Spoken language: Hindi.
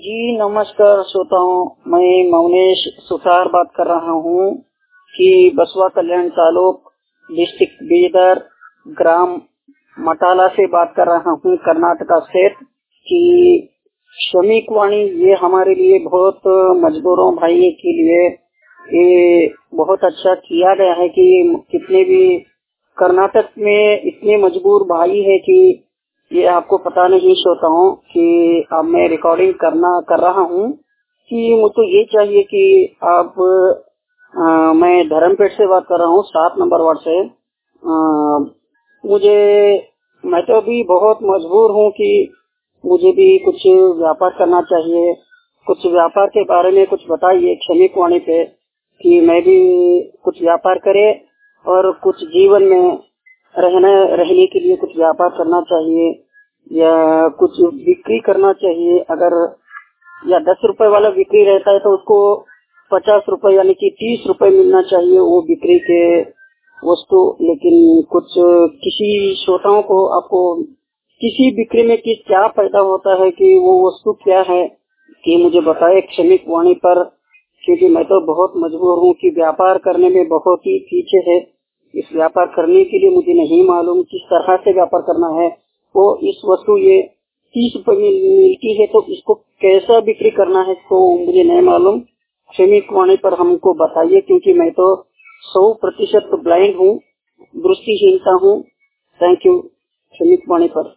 जी नमस्कार श्रोताओं, मैं मौनेश सुतार बात कर रहा हूँ कि बसवा कल्याण तालुक डिस्ट्रिक्ट बीदर ग्राम मटाला से बात कर रहा हूँ, कर्नाटका स्टेट की श्रमिक वाणी। ये हमारे लिए बहुत मजदूरों भाई के लिए ये बहुत अच्छा किया गया है कि कितने भी कर्नाटक में इतने मजबूर भाई है कि ये आपको पता नहीं श्रोताओं कि अब मैं रिकॉर्डिंग कर रहा हूँ कि मुझे ये चाहिए कि आप मैं धर्मपेट से बात कर रहा हूँ, 7 नंबर वार्ड से। मैं तो अभी बहुत मजबूर हूँ कि मुझे भी कुछ व्यापार करना चाहिए। कुछ व्यापार के बारे में कुछ बताइए श्रमिक वाणी पे कि मैं भी कुछ व्यापार करे और कुछ जीवन में रहने के लिए कुछ व्यापार करना चाहिए या कुछ बिक्री करना चाहिए। अगर या 10 रुपए वाला बिक्री रहता है तो उसको 50 रुपए यानी कि 30 रुपए मिलना चाहिए वो बिक्री के वस्तु। लेकिन कुछ किसी श्रोताओं को आपको किसी बिक्री में क्या फायदा होता है कि वो वस्तु क्या है कि मुझे बताए श्रमिक वाणी पर, क्योंकि मैं तो बहुत मजबूर हूँ कि व्यापार करने में बहुत ही पीछे है। इस व्यापार करने के लिए मुझे नहीं मालूम किस तरह से व्यापार करना है। वो इस वस्तु ये 30 रुपए में मिलती है तो इसको कैसा बिक्री करना है तो मुझे नहीं मालूम। श्रमिक वाणी पर हमको बताइए, क्योंकि मैं तो 100% ब्लाइंड हूँ, दृष्टिहीनता हूँ। थैंक यू श्रमिक वाणी पर।